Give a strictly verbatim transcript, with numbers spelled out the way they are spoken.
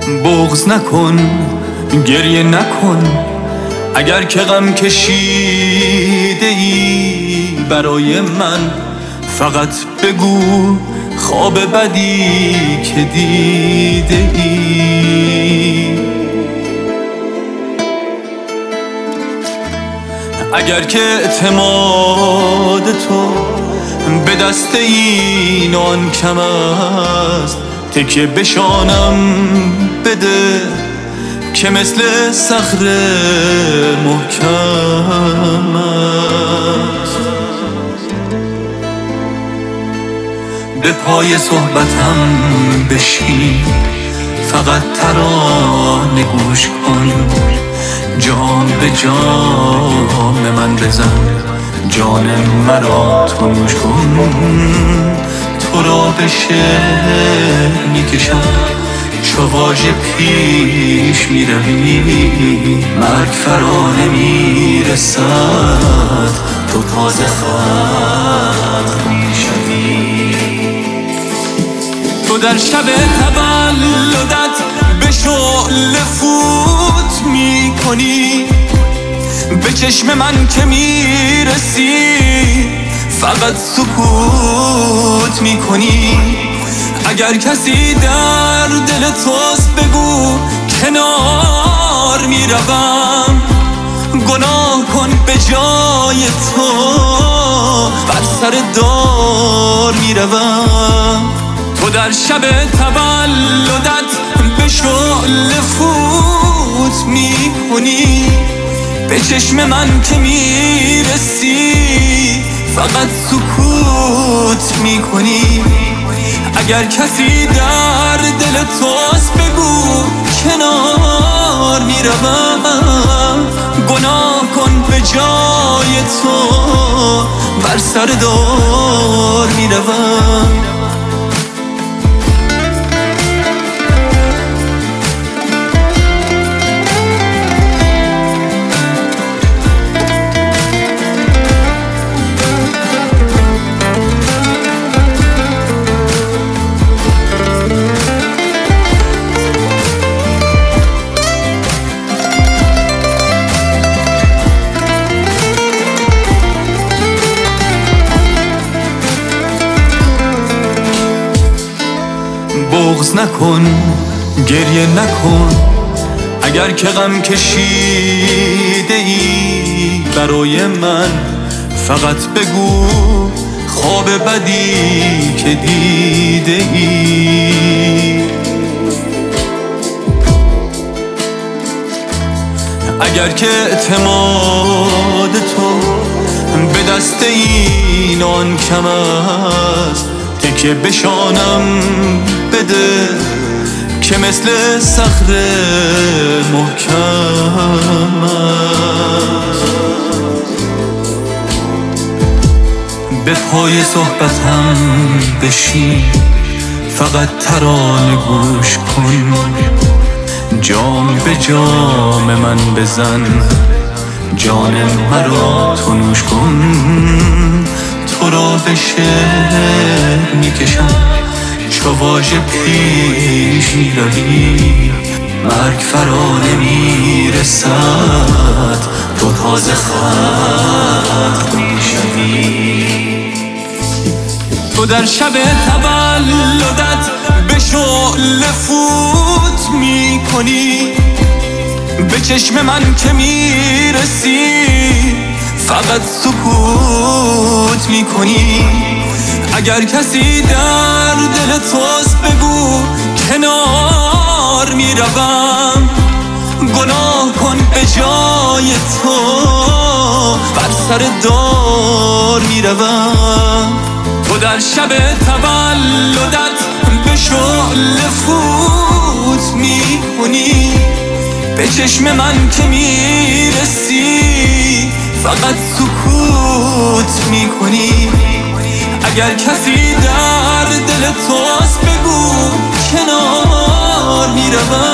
بغض نکن، گریه نکن، اگر که غم کشیده ای برای من، فقط بگو خواب بدی که دیده ای. اگر که اعتماد تو به دست این و آن کم است، تکیه بشانم بده که مثل صخره محکم است. به پای صحبتم بشین، فقط ترانه گوش کن، جام به جام من بزن، جان مرا تو نوش کن. تو را به شعر میکشم، چو واژه پیش میروی، مرگ فرا نمیرسد، تو تازه خلق میشوی. تو در شب تولدت به شعله فوت میکنی، به چشم من که میرسی فقط سکوت میکنی. اگر کسی در دل توست بگو کنار میروم، گناه کن به جای تو بر سر دار میروم. تو در شب تولدت به شعله فوت میکنی، به چشم من که میرسی فقط سکوت میکنی. اگر کسی در دل توست بگو کنار میروم، گناه کن به جای تو بر سر دار میروم. بغض نکن، گریه نکن، اگر که غم کشیده ای برای من، فقط بگو خواب بدی که دیده ای. اگر که اعتماد تو به دست این و آن کم است، تکیه بشانم بده که مثل صخره محکم است. به پای صحبتم بشین، فقط ترانه گوش کن، جام به جام من بزن، جان مرا تو نوش کن. تو را به شعر میکشم، چو واژه پیش میروی، مرگ فرا نمیرسد، تو تازه خلق میشوی. تو در شب تولدت به شعله فوت میکنی، به چشم من که میرسی فقط سکوت میکنی. اگر کسی در دل توست بگو کنار میروم، گناه کن به جای تو بر سر دار میروم. تو در شب تولدت به شعله فوت میکنی، به چشم من که میرسی فقط سکوت میکنی. اگر کسی در دل توست بگو کنار میروم،